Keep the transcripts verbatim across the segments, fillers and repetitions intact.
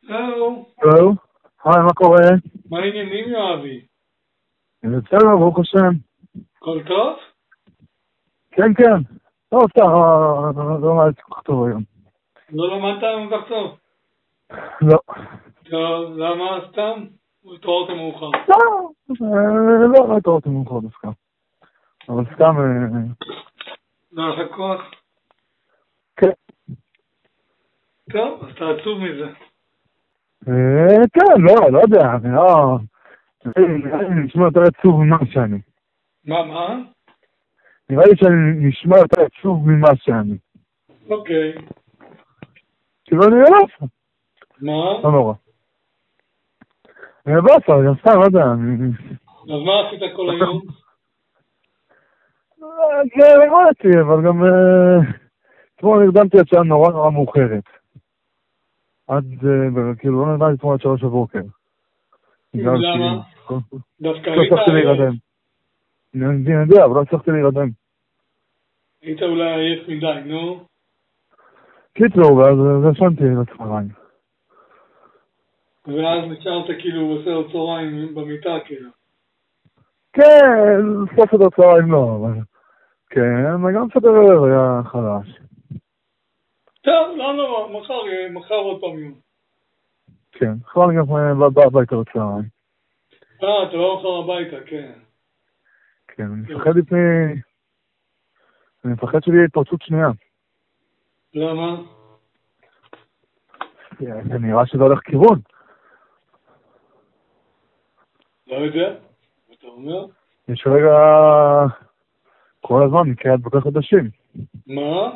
הלו. הלו. היי, מה קורה? מה העניינים, יואבי? בסדר, ברוך השם. כל טוב? כן, כן. לא, סתם, לא למדתי כל כך טוב היום. לא למדת היום כך טוב? לא. טוב, למה סתם? התעוררת מאוחר. לא, לא, לא התעוררתי מאוחר דווקא. אבל סתם... לא היה לך כוח? כן. טוב, אז אתה עצוב מזה. כן, לא, לא יודע, אני לא... נראה לי נשמע יותר עצוב ממה שאני. מה, מה? נראה לי שאני נשמע יותר עצוב ממה שאני. אוקיי. כאילו אני אלף. מה? לא נורא. אני אלף, גם סתם, לא יודע. אז מה עשית כל היום? כן, למדתי, אבל גם... אתמול נרדמתי עד שעה נורא נורא מאוחרת. עד, כאילו, לא נרדמתי אתמול עד שלוש בבוקר. למה? דווקא לא היית הצלחתי להירדם. אני יודע, אבל לא הצלחתי להירדם. היית אולי עייף מדי, נו? קיצור, ואז ישנתי לצהריים. ואז נשארת כאילו בסדר צהריים במיטה, כאילו. כן, סוף את הצהריים לא, אבל... כן, וגם סדר ערב היה חלש. טוב, לא נורא, מחר, מחר עוד פעם יום. כן, בכלל אני גם בא הביתה לצהריים. אה, אתה לא מחר הביתה, כן. כן, אני מפחד לפני... אני מפחד שלי התפרצות שנייה. למה? זה נראה שזה הולך כיוון. לא יודע, אתה אומר? יש רגע... כל הזמן מקרה הדבקה חדשים. מה?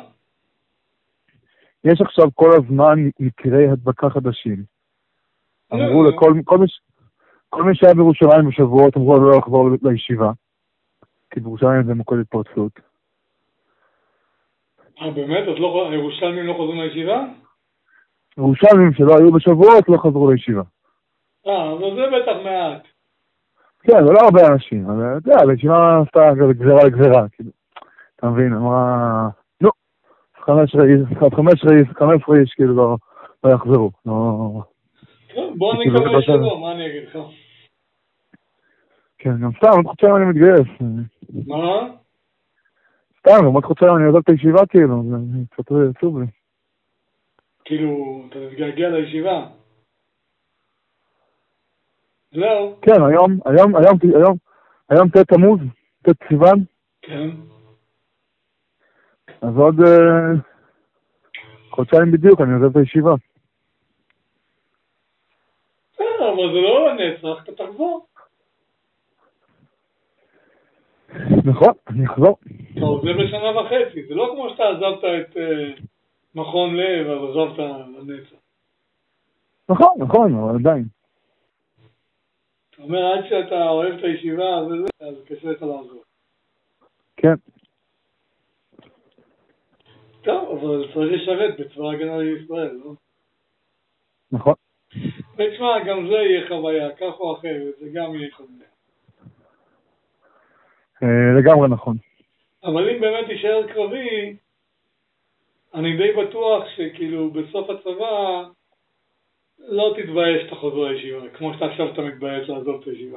יש עכשיו כל הזמן מקרי הדבקה חדשים. אמרו לכל... כל מי, כל מי שהיה בירושלים בשבועות אמרו לא לחזור לישיבה. כי בירושלים זה מוקד התפרצות. אה, באמת? אז לא, ירושלמים לא חוזרים לישיבה? ירושלמים שלא היו בשבועות לא חזרו לישיבה. אה, אבל זה בטח מעט. כן, זה לא הרבה אנשים, אבל אתה יודע, לישיבה עשתה גזירה לגזירה, כאילו. אתה מבין, אמרה, נו, חמש רעיס, חמש רעיס, חמש רעיס, כאילו לא, לא יחזרו. לא... טוב, בוא נקווה שלא, מה אני אגיד לך? כן, גם סתם, עוד חודשיים אני מתגייס. מה? סתם, גם עוד חודשיים אני עוזב את הישיבה, כאילו, זה קצת עצוב לי. כאילו, אתה מתגעגע לישיבה? זהו. כן, היום, היום, היום, היום, היום ת' תמוז, ת' סיוון. כן. אז עוד חודשיים בדיוק, אני עוזב את הישיבה. בסדר, אבל זה לא לנצח, אתה תחזור. נכון, אני אחזור. אתה עוזב לשנה וחצי, זה לא כמו שאתה עזבת את מכון לב, אז עזבת לנצח. נכון, נכון, אבל עדיין. אתה אומר, עד שאתה אוהב את הישיבה וזה, אז קשה לך לעזור. כן. טוב, אבל צריך לשרת בצבא ההגנה לישראל, לא? נכון. ותשמע, גם זה יהיה חוויה, כך או אחרת, זה גם יהיה חוויה. לגמרי נכון. אבל אם באמת יישאר קרבי, אני די בטוח שכאילו בסוף הצבא לא תתבייש שאתה חוזר לישיבה, כמו שאתה עכשיו אתה מתבייש לעזוב את הישיבה.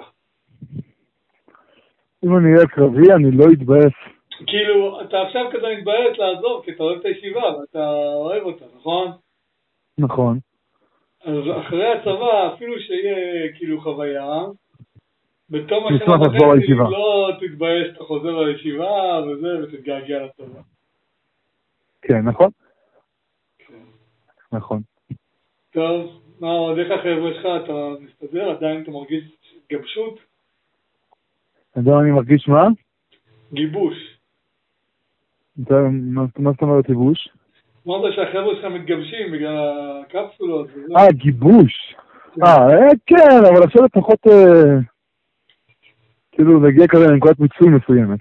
אם אני אהיה קרבי, אני לא אתבייש. כאילו, אתה עכשיו כזה מתבייש לעזוב, כי אתה אוהב את הישיבה, ואתה אוהב אותה, נכון? נכון. אז אחרי הצבא, אפילו שיהיה כאילו חוויה, בתום השנה וחצי לא תתבייש שאתה חוזר לישיבה וזה, ותתגעגע לצבא. כן, נכון? כן. נכון. טוב, מה עוד, איך החבר'ה שלך, אתה מסתדר? עדיין אתה מרגיש גבשות? עדיין אני מרגיש מה? גיבוש. מה זאת אומרת גיבוש? אמרת שהחבר'ה שלך מתגבשים בגלל הקפסולות וזה. אה, גיבוש. אה, כן, אבל עכשיו לפחות כאילו להגיע כזה לנקודת מיצוי מסוימת.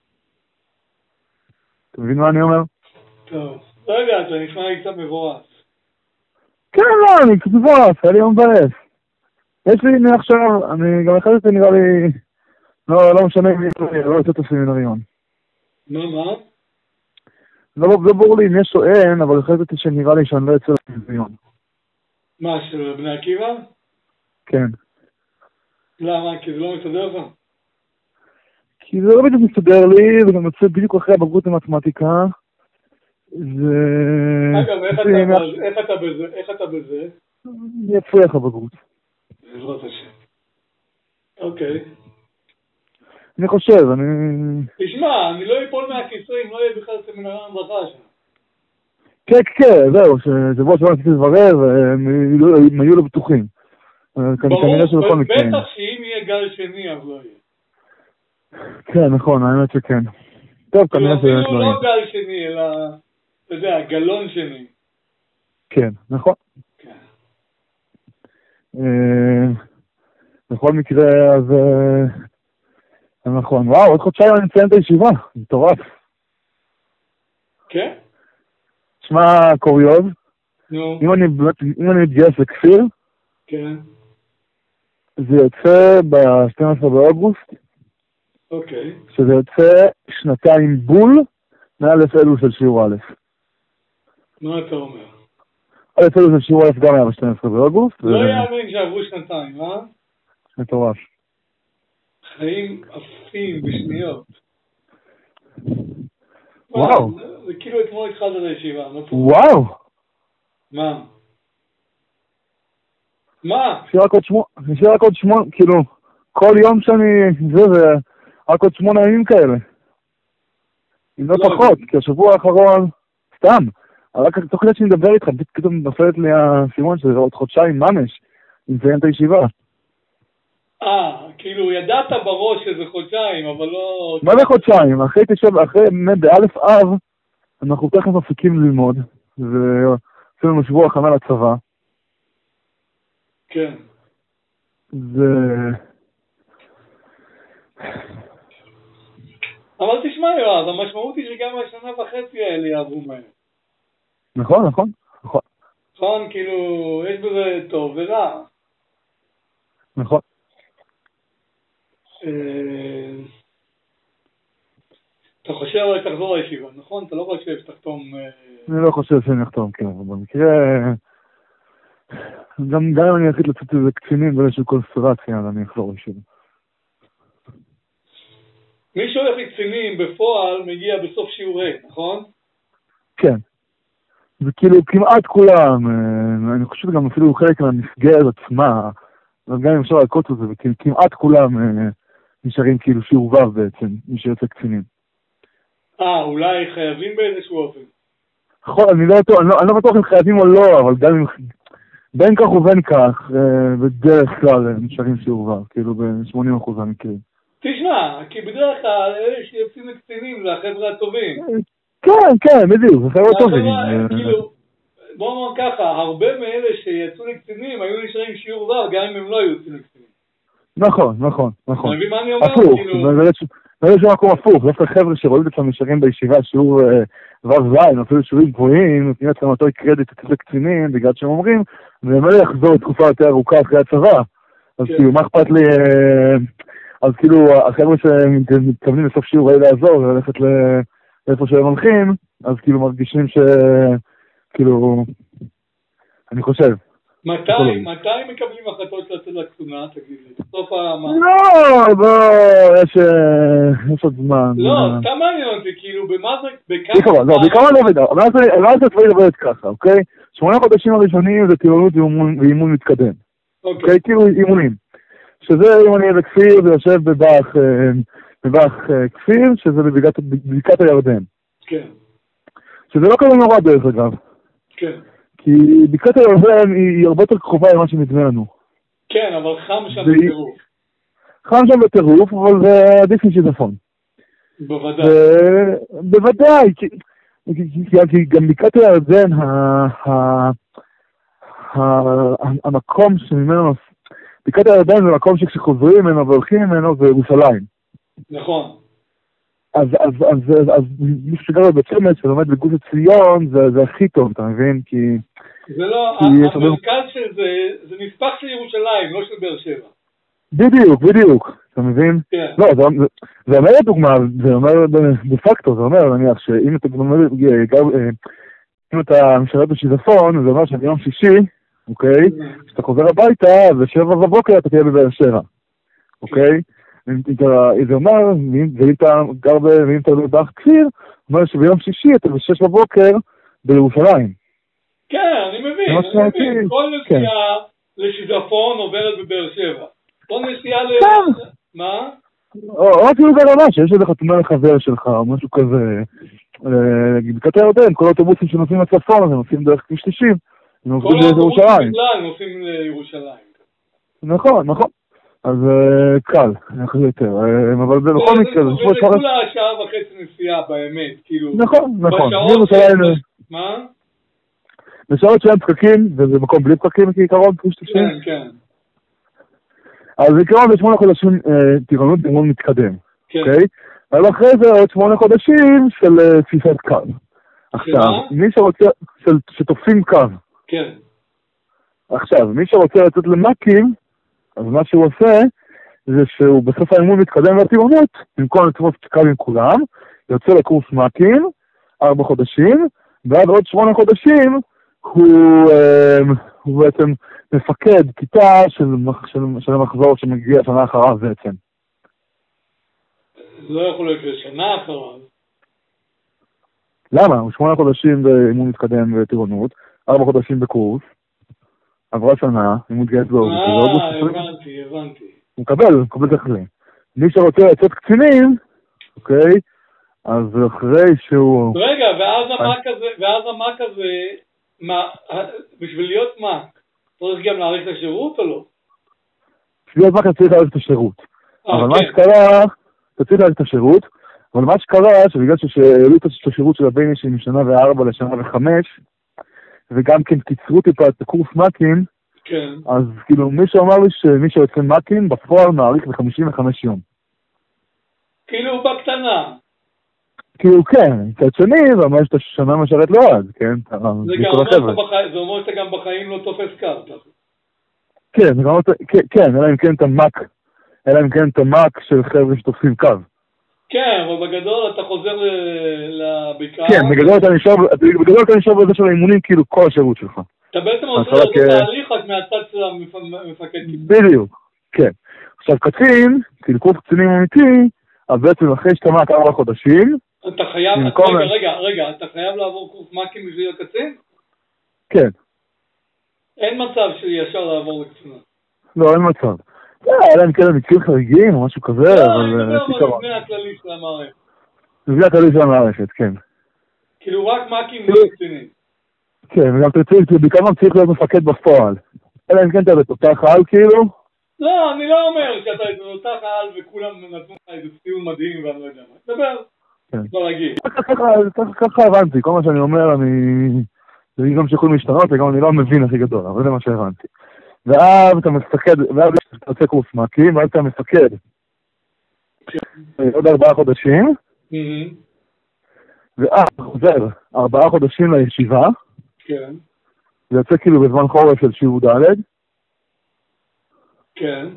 אתה מבין מה אני אומר? טוב, לא יודע, אתה נשמע לי קצת מבורס. כן, לא, אני קצת מבורס, היה לי יום מבאס. יש לי מעכשיו, אני גם החלטתי נראה לי, לא, לא משנה אם אני לא יוצא את הסמינריון. מה, מה? לא, לא ברור לי אם יש או אין, אבל החלטתי שנראה לי שאני לא יוצא לסמינריון. מה, של בני עקיבא? כן. למה? כי זה לא מסתדר לך? כי זה לא בדיוק מסתדר לי, וגם יוצא בדיוק אחרי הבגרות למתמטיקה. זה... אגב, איך אתה, איך אתה בזה? איך אתה בזה? אני אצליח הבגרות. בעזרת השם. אוקיי. אני חושב, אני... תשמע, אני לא אפול מהכיסא אם לא יהיה בכלל סמינריון ברכה שם. כן, כן, זהו, שבוע שבוע רציתי לברר, והם היו לא בטוחים. כנראה שבכל מקרה. בטח שאם יהיה גל שני, אז לא יהיה. כן, נכון, האמת שכן. טוב, כנראה שבאמת לא יהיה. לא גל שני, אלא, אתה יודע, גלון שני. כן, נכון. כן. בכל מקרה, אז... נכון, וואו, עוד חודשיים אני מציין את הישיבה, זה מטורף. כן? תשמע, קוריוז, נו. אם אני מתגייס לכפיר, כן. זה יוצא ב-שנים עשר באוגוסט, אוקיי. שזה יוצא שנתיים בול מעל אלף אלו של שיעור א'. מה אתה אומר? אלף אלו של שיעור א' גם היה ב-שנים עשר באוגוסט. לא יאמין שעברו שנתיים, אה? מטורף. חיים עפים בשניות. וואו. זה כאילו אתמול התחלת לישיבה. וואו. מה? מה? יש רק עוד שמונה, יש רק עוד שמונה, כאילו, כל יום שאני, זה, זה, רק עוד שמונה ימים כאלה. אם לא פחות, כי השבוע האחרון, סתם, רק תוך כדי שאני מדבר איתך, פתאום נופלת לי הסימון שזה עוד חודשיים ממש, אם תסיים את הישיבה. אה, כאילו ידעת בראש שזה חודשיים, אבל לא... מה זה חודשיים? אחרי תשב, אחרי באלף אב, אנחנו תכף מפסיקים ללמוד, ועשינו לנו שבוע הכנה לצבא. כן. זה... אבל תשמע יואב, המשמעות היא שגם השנה וחצי האלה יעברו מהר. נכון, נכון, נכון. נכון, כאילו, יש בזה טוב ורע. נכון. אתה חושב אבל תחזור לישיבה, נכון? אתה לא חושב שתחתום... אני לא חושב שאני אחתום, כן, אבל במקרה... גם אם אני אחליט לצאת איזה קצינים באיזושהי קונספירציה, אז אני אחזור לישיבה. מי שהולך לקצינים בפועל מגיע בסוף שיעורי, נכון? כן. זה כאילו כמעט כולם, אני חושב גם אפילו חלק מהמסגרת עצמה, אבל גם אם אפשר להקוט את זה, וכמעט כולם נשארים כאילו שיעור ו' בעצם, מי שיוצא קצינים. אה, אולי חייבים באיזשהו אופן. נכון, אני לא בטוח, אני לא בטוח אם חייבים או לא, אבל גם אם, בין כך ובין כך, בדרך כלל נשארים שיעור ו', כאילו ב-שמונים אחוז המקרים. תשמע, כי בדרך כלל אלה שיוצאים לקצינים זה החבר'ה הטובים. כן, כן, בדיוק, זה חבר'ה טובים. כאילו, בוא נאמר ככה, הרבה מאלה שיצאו לקצינים היו נשארים שיעור ו' גם אם הם לא היו יוצאים לקצינים. נכון, נכון, נכון. אתה מבין מה אני אומר? הפוך, זה איזשהו מקום הפוך, דווקא חבר'ה שרואים את עצמם נשארים בישיבה שיעור ו' ז', אפילו שיעורים גבוהים, נותנים לעצמם אותו קרדיט אצל קצינים, בגלל שהם אומרים, והם לא יחזור לתקופה יותר ארוכה אחרי הצבא. אז כאילו, מה אכפת לי, אז כאילו, החבר'ה שמתכוונים לסוף שיעור אלה לעזור, וללכת לאיפה שהם הולכים, אז כאילו מרגישים ש... כאילו, אני חושב. מתי, מתי מקבלים החלטות לצאת לקצונה, תגיד לי? בסוף המה... לא, לא, יש, יש עוד זמן. לא, סתם מעניין אותי, כאילו, במה זה, בכמה... לא, בעיקרון לא עובד, אבל אז הצבאית עובדת ככה, אוקיי? שמונה חודשים הראשונים זה טירונות ואימון מתקדם. אוקיי? כאילו אימונים. שזה, אם אני אהיה בכפיר, זה יושב בבאח, בבאח כפיר, שזה בבקעת הירדן. כן. שזה לא כזה נורא דרך אגב. כן. כי בקעת הירדן היא הרבה יותר קרובה למה שנדמה לנו. כן, אבל חם שם בטירוף. חם שם בטירוף, אבל זה עדיף משיזפון. בוודאי. בוודאי, כי גם בקעת הירדן, המקום שממנו, בקעת הירדן זה מקום שכשחוזרים ממנו והולכים ממנו זה ירושלים. נכון. אז, אז, אז, אז מי שגר בבית שמש שלומד בגוש עציון, זה, זה הכי טוב, אתה מבין? כי... זה לא, המרכז של זה, זה נספח של ירושלים, לא של באר שבע. בדיוק, בדיוק, אתה מבין? כן. לא, זה, זה, זה אומר לדוגמה, זה אומר בפקטו, זה אומר, נניח, שאם אתה, אם אתה משרת בשיזפון, זה אומר שביום שישי, אוקיי? כשאתה חוזר הביתה, בשבע בבוקר אתה תהיה בבאר שבע, אוקיי? זה אומר, ואם אתה גר ואם אתה באח כפיר, אומר שביום שישי אתה בשש בבוקר בירושלים. כן, אני מבין, אני מבין. כל נסיעה לשיזפון עוברת בבאר שבע. כל נסיעה ל... מה? או אפילו ברמה שיש איזה חתונה לחבר שלך, או משהו כזה. בקעת הירדן, כל האוטובוסים שנוסעים לצפון, הם נוסעים דרך כביש תשעים. כל האוטובוסים בכלל נוסעים לירושלים. נכון, נכון. אז קל, אנחנו יותר. אבל זה בכל מקרה, זה שבוע שעה. זה כולה שעה וחצי נסיעה באמת, כאילו. נכון, נכון. מה? בשעות שאין פקקים, וזה מקום בלי פקקים כעיקרון, כביש תשעים. כן, כן. אז בעיקרון בשמונה חודשים טירונות זה מאוד מתקדם, אוקיי? אבל אחרי זה עוד שמונה חודשים של תפיסת קו. עכשיו, מי שרוצה, שתופסים קו. כן. עכשיו, מי שרוצה לצאת למקים, אז מה שהוא עושה, זה שהוא בסוף האימון מתקדם לטירונות, במקום לתפוס קו עם כולם, יוצא לקורס מקים, ארבע חודשים, ועד עוד שמונה חודשים, הוא, הוא בעצם מפקד כיתה של, של, של המחזור שמגיע שנה אחריו בעצם. לא יכול להיות לשנה אחריו. למה? הוא שמונה חודשים באימון מתקדם בטירונות, ארבע חודשים בקורס, עברה שנה, אם הוא מתגייס באוגוסט. אה, הבנתי, הבנתי. הוא מקבל, הוא מקבל תחלי. מי שרוצה לצאת קצינים, אוקיי, אז אחרי שהוא... רגע, ואז המק הזה, ואז המק הזה, מה, בשביל להיות מק, צריך גם להאריך את השירות או לא? בשביל להיות מק צריך להאריך את השירות. אבל מה שקרה, אתה צריך להאריך את השירות, אבל מה שקרה, שבגלל שהעלו את השירות של הבן אישי משנה וארבע לשנה וחמש, וגם כן קיצרו טיפה את הקורס מקים, כן. אז כאילו מישהו אמר לי שמי שיוצא מקים בפועל מעריך ב-חמישים וחמישה יום. כאילו בקטנה. כאילו כן, מצד שני, זה אומר שאתה שנה משרת לעד, כן? זה אומר שאתה גם בחיים לא תופס קרתא. כן, כן, אלא אם כן אתה מק, אלא אם כן אתה מק של חבר'ה שתופסים קו. כן, אבל בגדול אתה חוזר לבקעה. כן, בגדול אתה נשאר בזה של האימונים, כאילו כל השירות שלך. אתה בעצם עושה אותו תהליך רק מהצד של המפקד כיתה. בדיוק, כן. עכשיו קצין, כאילו קורס קצינים אמיתי, אז בעצם אחרי שאתה מק ארבע חודשים, אתה חייב, רגע, רגע, רגע, אתה חייב לעבור קורס מקים בשביל הקצין? כן. אין מצב שישר לעבור לקצינה. לא, אין מצב. אלא אם כן מקרים חריגים או משהו כזה, אבל... לא, אני מדבר במבנה הכללי של המערכת. מבנה הכללי של המערכת, כן. כאילו רק מקים וקצינים. כן, וגם תרצה, בעיקר צריך להיות מפקד בפועל. אלא אם כן אתה בתותח על, כאילו? לא, אני לא אומר שאתה בתותח על וכולם נתנו לך איזה ציון מדהים ואני לא יודע מה. דבר. לא להגיד. ככה הבנתי, כל מה שאני אומר, אני... זה גם שיכולים להשתנות, וגם אני לא מבין הכי גדול, אבל זה מה שהבנתי. ואז אתה מפקד, ואז אתה יוצא קורס מקים, ואז אתה מפקד. עוד ארבעה חודשים. ואז חוזר ארבעה חודשים לישיבה. כן. זה יוצא כאילו בזמן חורף של שיעור ד'. כן.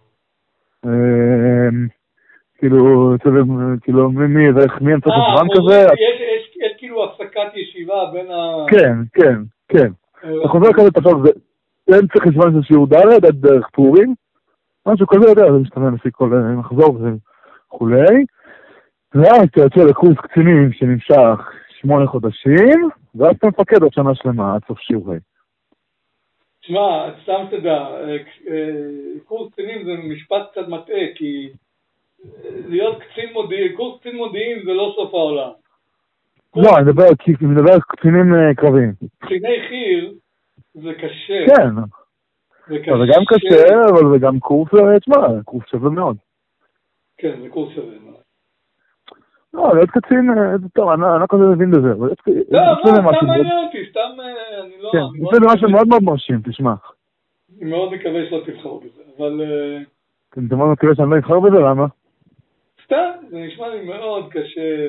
כאילו, כאילו, מי, ואיך, מי אמצע הזמן כזה? יש כאילו הפסקת ישיבה בין ה... כן, כן, כן. אתה חוזר כזה, תחשוב, זה אמצע חשבון של שיעור ד' עד דרך פורים, משהו כזה, יודע, זה משתנה לפי כל מחזור וכולי, ואז אתה יוצא לקורס קצינים שנמשך שמונה חודשים, ואז אתה מפקד עוד שנה שלמה, עד סוף שיעורי. תשמע, סתם תדע, קורס קצינים זה משפט קצת מטעה, כי להיות קצין מודיעין, קורס קצין מודיעין זה לא סוף העולם. לא, אני מדבר על קצינים קרביים. קציני חי"ר זה קשה. כן. זה גם קשה, אבל זה גם קורס, תשמע, קורס שווה מאוד. כן, זה קורס שווה מאוד. לא, להיות קצין, טוב, אני לא כזה מבין בזה. לא, לא, סתם מעניין אותי, סתם, אני לא... כן, זה משהו מאוד מאוד מרשים, תשמע. אני מאוד מקווה שלא תבחר בזה, אבל... אתה מאוד מקווה שאני לא אבחר בזה, למה? סתם, זה נשמע לי מאוד קשה.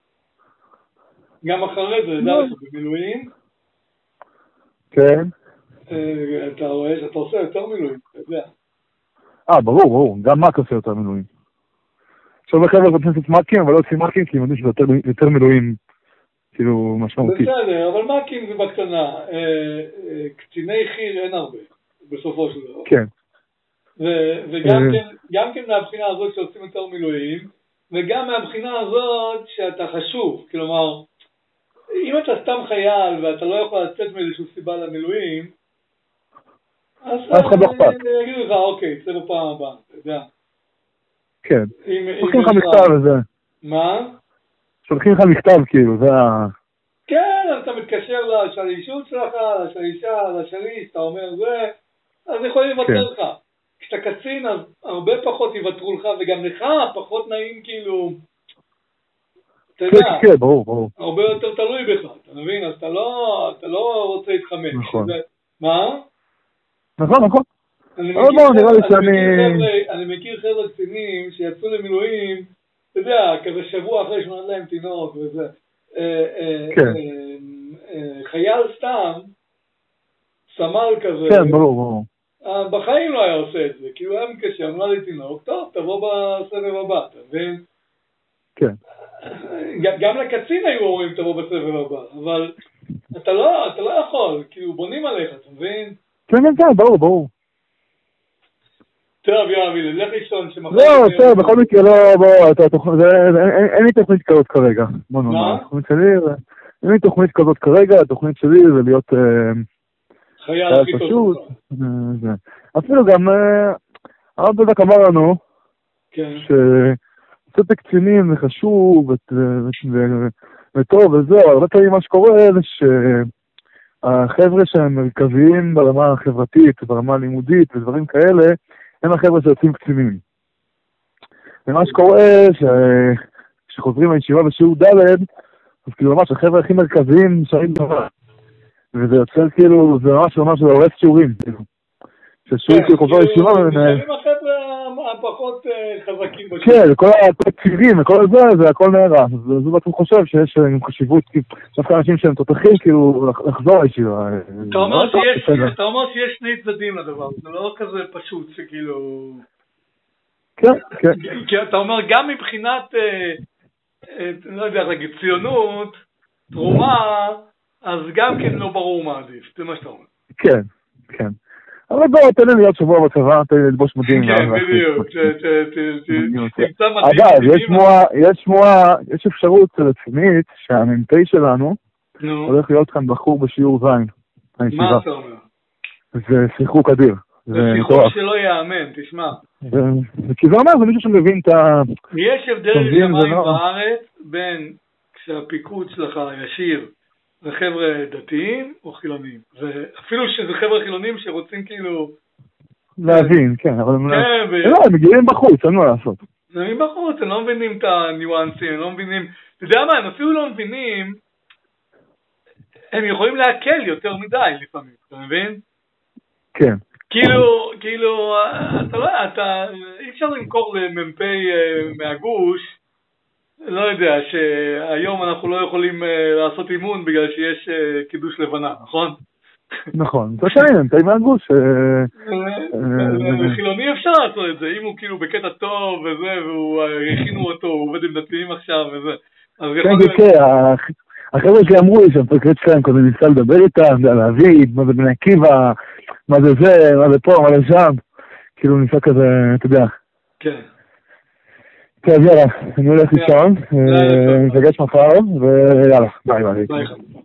גם אחרי זה, דרך במילואים. כן. אתה רואה שאתה עושה יותר מילואים, אתה יודע. אה, ברור, ברור, גם מק עושה יותר מילואים. עכשיו בחבר'ה רוצים לעשות מקים, אבל לא עושים מקים, כי הם יודעים שזה יותר מילואים כאילו משמעותי. בסדר, אבל מ"כים זה בקטנה. קציני חי"ר אין הרבה, בסופו של דבר. כן. וגם כן, גם כן מהבחינה הזאת שעושים יותר מילואים, וגם מהבחינה הזאת שאתה חשוב. כלומר, אם אתה סתם חייל ואתה לא יכול לצאת מאיזושהי סיבה למילואים, אז אני אגיד לך, אוקיי, צא בפעם הבאה, אתה יודע. כן. שולחים לך מכתב וזה. מה? שולחים לך מכתב כאילו, זה ה... כן, אתה מתקשר לשלישות שלך, לשלישה, לשליש, אתה אומר זה, אז יכולים לוותר לך. כשאתה קצין, אז הרבה פחות יוותרו לך, וגם לך פחות נעים כאילו... אתה יודע, כן, כן, ברור, ברור. הרבה יותר תלוי בך, אתה מבין? אז אתה לא, אתה לא רוצה להתחמק. נכון. מה? נכון, נכון. אני אבל בואו, נראה לי שאני... אני מכיר חבר'ה קצינים שיצאו למילואים, אתה יודע, כזה שבוע אחרי שנולד להם תינוק וזה. כן. חייל סתם, סמל כזה. כן, ברור, ברור. בחיים לא היה עושה את זה, כי הוא היה מקשר, נולד לי תינוק, טוב, תבוא בסבב הבא, אתה מבין? כן. גם לקצין היו אומרים תבוא בסבב הבא, אבל אתה לא, אתה לא יכול, כאילו בונים עליך, אתה מבין? כן, כן, ברור, ברור. טוב, יואבי, לך לישון שמחר... לא, טוב, בכל מקרה, לא, בוא, אין לי תוכנית כזאת כרגע. מה? אין לי תוכנית כזאת כרגע, התוכנית שלי זה להיות... חייל הכי טוב. אפילו גם, הרב בדק אמר לנו, שצאת קצינים זה חשוב וטוב וזהו, הרבה פעמים מה שקורה זה שהחבר'ה שהם מרכזיים ברמה החברתית, ברמה הלימודית ודברים כאלה, הם החבר'ה שיוצאים קצינים. ומה שקורה שחוזרים לישיבה בשיעור ד', אז כאילו ממש החבר'ה הכי מרכזיים נשארים דבר. וזה יוצר כאילו, זה ממש ממש הורס שיעורים, כאילו. ששיעור כאילו חוזר לישיבה... נשארים החבר'ה הפחות חזקים בשיעור. כן, כל התקציבים וכל זה, זה הכל נערס. זה בעצם חושב שיש חשיבות, דווקא אנשים שהם תותחים, כאילו, לחזור לישיבה. אתה אומר שיש שני צדדים לדבר, זה לא כזה פשוט שכאילו... כן, כן. כי אתה אומר, גם מבחינת, לא יודע, רגע, ציונות, תרומה, אז גם כן לא ברור מה עדיף, זה מה שאתה אומר. כן, כן. אבל בואו, תן לי להיות שבוע בצבא, תן לי ללבוש מדים. כן, בדיוק. אגב, יש שמועה, יש אפשרות רצינית שהמ"פ שלנו הולך להיות כאן בחור בשיעור זין. מה אתה אומר? זה שיחוק אדיר. זה שיחוק שלא יאמן, תשמע. כי זה אומר, זה מישהו שמבין את ה... יש הבדל שמיים בארץ בין כשהפיקוד שלך ישיר לחבר'ה דתיים או חילונים. ואפילו שזה חבר'ה חילונים שרוצים כאילו... להבין, כן, אבל הם מגיעים בחוץ, אין מה לעשות. הם מגיעים בחוץ, הם לא מבינים את הניואנסים, הם לא מבינים... אתה יודע מה, הם אפילו לא מבינים, הם יכולים להקל יותר מדי לפעמים, אתה מבין? כן. כאילו, כאילו, אתה לא, אתה, אי אפשר למכור למ"פ מהגוש, לא יודע, שהיום אנחנו לא יכולים לעשות אימון בגלל שיש קידוש לבנה, נכון? נכון, זה שאני מ"פ מהגוש. חילוני אפשר לעשות את זה, אם הוא כאילו בקטע טוב וזה, והוא הכינו אותו, הוא עובד עם דתיים עכשיו וזה. כן, כן, החבר'ה שלי אמרו לי שהמפקד שלהם כזה ניסה לדבר איתם, להביא, מה זה בני עקיבא, מה זה זה, מה זה פה, מה זה שם, כאילו ניסה כזה, אתה יודע. כן. טוב, יאללה, אני הולך לישון, נפגש מחר, ויאללה, ביי ביי.